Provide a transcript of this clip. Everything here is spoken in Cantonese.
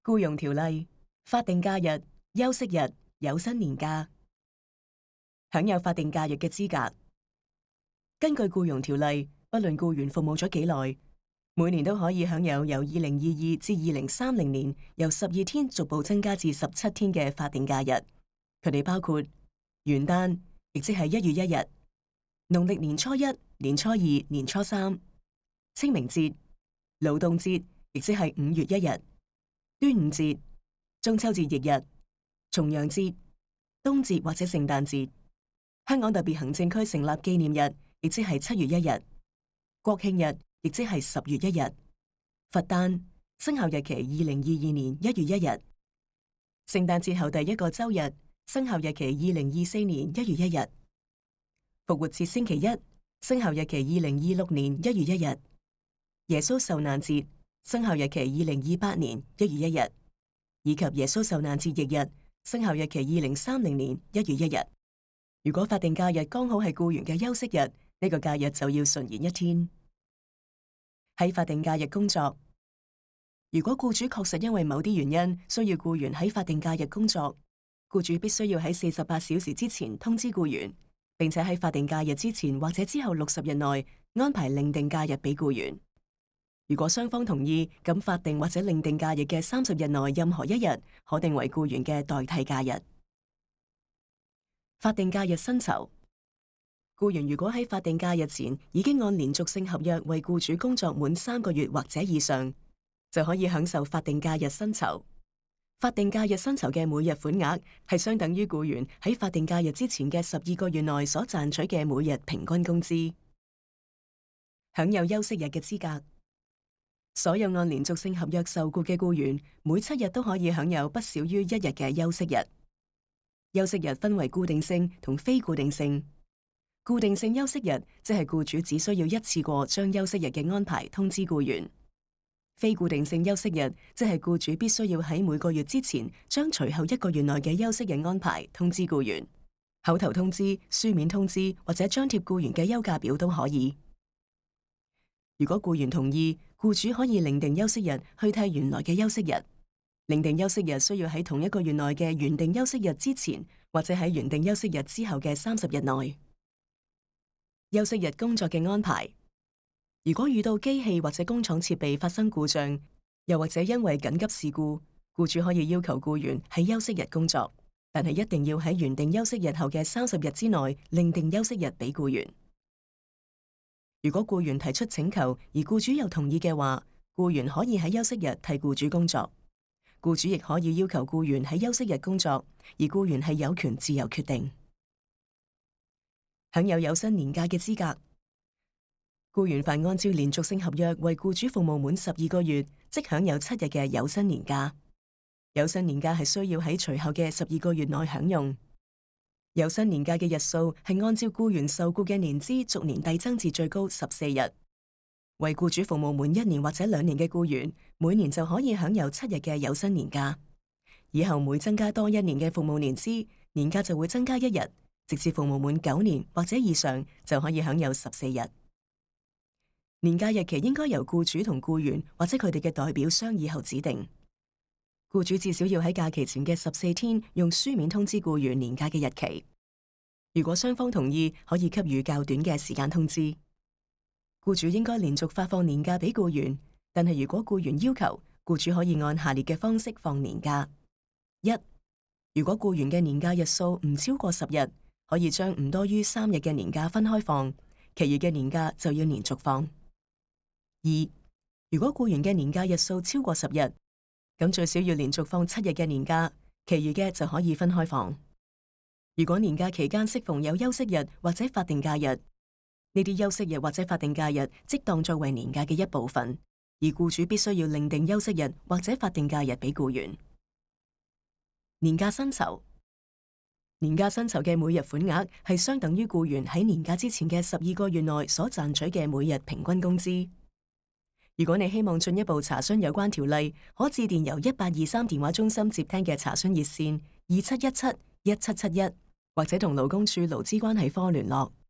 僱傭條例、法定假日、休息日、有薪年假。享有法定假日嘅資格。根據僱傭條例，不論僱員服務咗幾耐，每年都可以享有由2022至2030年由12天逐步增加至17天嘅法定假日。佢哋包括元旦，亦即係1月1日；農曆年初一、年初二、年初三；清明節、勞動節，亦即係5月1日；端午節、中秋節翌日、重陽節、冬節或者聖誕節；香港特別行政區成立紀念日，亦即係7月1日；國慶日，亦即係10月1日；佛誕，生效日期2022年1月1日；聖誕節後第一個周日，生效日期2024年1月1日；復活節星期一，生效日期2026年1月1日；耶穌受難節，生效日期2028年1月1日，以及耶穌受難節翌日，生效日期2030年1月1日。如果法定假日剛好係僱員嘅休息日，呢個假日就要順延1天。喺法定假日工作，如果僱主確實因為某啲原因需要僱員喺法定假日工作，僱主必須要喺48小時之前通知僱員，並且喺法定假日之前或者之後60日內安排另定假日俾僱員。如果雙方同意，咁法定或者另定假日嘅30日內任何一日可定為僱員嘅代替假日。法定假日薪酬，僱員如果喺法定假日前已經按連續性合約為僱主工作滿3個月或者以上，就可以享受法定假日薪酬。法定假日薪酬嘅每日款額係相等於僱員喺法定假日之前嘅12個月內所賺取嘅每日平均工資。享有休息日嘅資格，所有按連續性合約受僱嘅僱員，每7日都可以享有不少於1日嘅休息日。休息日分為固定性同非固定性。固定性休息日即係僱主只需要一次過將休息日嘅安排通知僱員。非固定性休息日即係僱主必須要喺每個月之前將隨後1個月內嘅休息日安排通知僱員。口頭通知、書面通知或者張貼僱員嘅休假表都可以。如果僱員同意，僱主可以另定休息日去替原來嘅休息日。另定休息日需要喺同一個月內嘅原定休息日之前，或者喺原定休息日之後嘅30日內。休息日工作嘅安排，如果遇到機器或者工廠設備發生故障，又或者因為緊急事故，僱主可以要求僱員喺休息日工作，但係一定要喺原定休息日後嘅30日之內另定休息日俾僱員。如果僱員提出請求而僱主又同意嘅話，僱員可以喺休息日替僱主工作。僱主亦可以要求僱員喺休息日工作，而僱員係有權自由決定。享有有薪年假嘅資格，僱員凡按照連續性合約為僱主服務滿12個月，即享有7日嘅有薪年假。有薪年假係需要喺隨後嘅12個月內享用。有薪年假嘅日數係按照僱員受僱嘅年資逐年遞增至最高14日。為僱主服務滿1年或者2年嘅僱員，每年就可以享有7日嘅有薪年假。以後每增加多1年嘅服務年資，年假就會增加1日，直至服務滿9年或者以上，就可以享有14日。年假日期應該由僱主同僱員或者佢哋嘅代表商議後指定。僱主至少要喺假期前嘅14天用書面通知僱員年假嘅日期。如果雙方同意，可以給予較短嘅時間通知。僱主應該連續發放年假俾僱員，但係如果僱員要求，僱主可以按下列嘅方式放年假。1. 如果僱員嘅年假日數唔超過10日，可以將唔多於3日嘅年假分開放，其餘嘅年假就要連續放。2. 如果僱員嘅年假日數超過10日，咁最少要連續放7日嘅年假，其餘嘅就可以分開放。如果年假期間適逢有休息日或者法定假日，呢啲休息日或者法定假日即當作為年假嘅一部分，而僱主必須要另定休息日或者法定假日俾僱員。年假薪酬，年假薪酬嘅每日款額係相等於僱員喺年假之前嘅12個月內所賺取嘅每日平均工資。如果你希望進一步查詢有關條例，可致電由1823電話中心接聽嘅查詢熱線27171771，或者同勞工處勞資關係科聯絡。